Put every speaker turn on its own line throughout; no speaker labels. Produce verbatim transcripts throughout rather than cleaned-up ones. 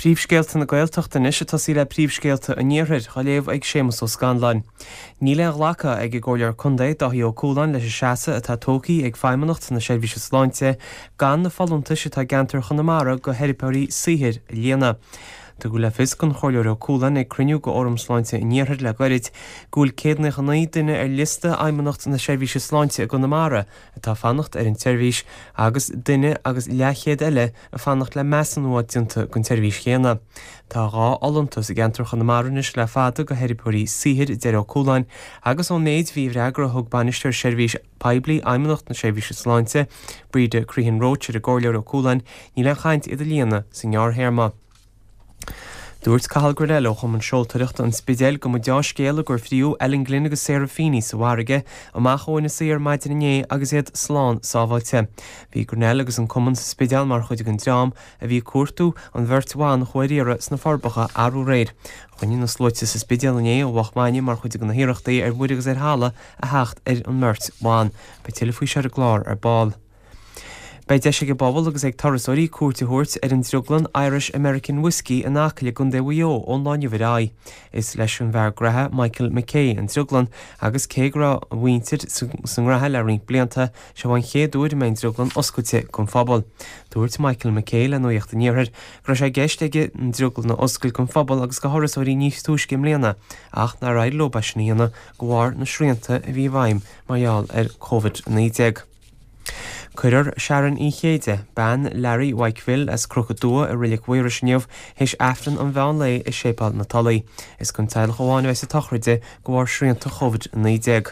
Príomhscéalta na Gaeltachta is atá sí le príomhscéalta a níorthid cha léamh ag Séamus ó Scanlainn. Ní le ghlacha ag gcóilear Condaid dahí ó Cúlainn leis seasa atá tócaí ag feidhmeannacht na seirbhíse sláinte gan na fallúntais atá gantar Chonamara go heiripéirí saothir a líana. Tá go le fis gon chóilear ó Cúlainn ag cruinniú go orm sláinte i níorthid le gairid gúil céad na chanaí duine ar lista aimimeacht na seirbhíse sláinte a Conamara atá fannacht ar an seirbhís agus duine agus leachéad eile a fannacht le measan nuaidionta gon seirbhís chéana. Tá rá allantas i gantar Chonamaris le fada go heiripéirí saothir deir ó Cúlainn agus ó néad bhí bhreagra thug banisteir seirbhís peibli aimimeacht na seirbhíse sláinte bríde Críochain Roche ar gcóilear ó Cúlainn ní le chaint iad a líana sa ngearr Théarma. Dúirt Cathal Gordillo chum an seoltareacht an spidéal go mo deá scéala gur phríú Ellen Glynn agus Sarah Feeney sa bharige amach óina saor maidin inné agus iad slán sábhailte. Bhí Gordillo agus an cumann sa spidéal mar chuid an drám a bhí cuairtú an bhirtháin chuiríire sna forbacha arú réir. Chuine na slóite sa spidéal inné ó bhachmaine mar chuid an hiireachtaí ar bhuiir agus ar hála a heacht ar an mirt bháin, ba tilfaí se a glár ar báil. Bei deise go bobal agus ag tarasóirí cuairtithirt ar an druglan Irish American Whiskey an ácaile gon déhío ón láinehidá. Is leis an bhar gratha Michael McKay an druglan agus cégra bhaintir san gratha le ring blianta se bhain chéadúir main druglan oscailte chun fphobal. Dúirt Michael McKay le nuocht an níorthir gur sé gceist ige an druglan na oscail chun fphobal agus go thorasóirí níos túiscim léana ach na raid lobaisníana go bhhar na srianta a bhí bhaim maiall ar COVID nineteen. Cuirear Sharon í chéide, ban Larry Wakeville as crocodúa a rilik Wairishneamh his afran an bhean lei is sépal na talaí. Is gon tail choháin weis a tachraide go bhhar srianta COVID nineteen.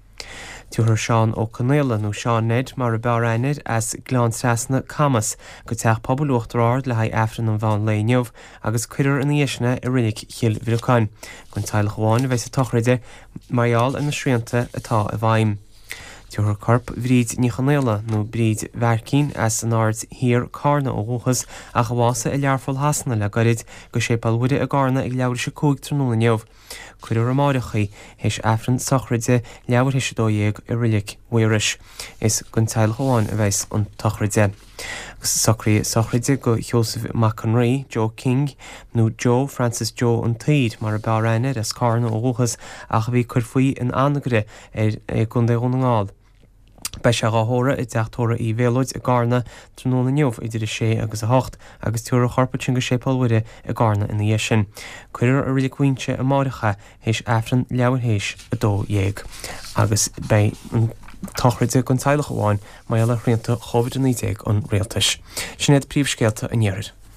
Tuair Seán ó Canéla nó Seán Ned mar a bearreinid as glán trasna Camas go teach pobl uachtarard le haid afran an bhean léineamh agus cuirear an dhéisne a rilik chill Vilocáin. Gon tail choháin weis a tachraide maiall an na srianta atá a bhaim. Tuair corp bhríd ní chanéla nó bríd bhercín as an ard hir carna ó bhuachas a chomhása i learfol hasanna le garid go sépal bhuide a garna ag leabhar se cúig tróna neamh. Cuirear amáirechaí héis afran sachraide leabhar héis dóéag i rilik Wairish. Is gon tail choháin a bheits an tachraide. Agus sacraí sachraide go Joseph McConry, Joe King nó Joe Francis Joe an Taid mar a bearreinid as carna ó bhuachas ach bhí chur faoi an anagre ar gon dé ghnaáil. Bei se gáthóra i d deachtóra í bhéalóid a garna tróna neamh idir sé agus a hocht agus tuair a chorpating go sépalhuiide a garna ina dhé sin. Cuirear a rilik cuinte a máiricha héis afran leabhar héis a dó dhéag. Agus bei an tachraide gon tailech amháin mai eile rianta COVID nineteen an réaltais. Sin éad príomhscéalta a níorthid.